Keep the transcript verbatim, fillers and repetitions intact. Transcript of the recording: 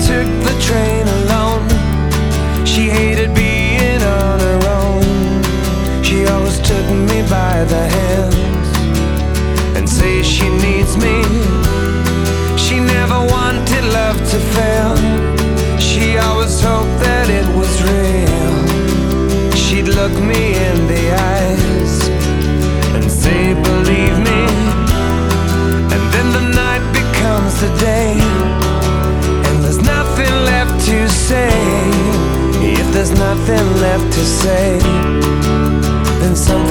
took the train alone. She hated being on her own. She always took me by the hands and say she needs me. She never wanted love to fail. She always hoped that it was real. She'd look me in the eyes and say, believe me. And then the night becomes the day, and there's nothing left to say. If there's nothing left to say, then some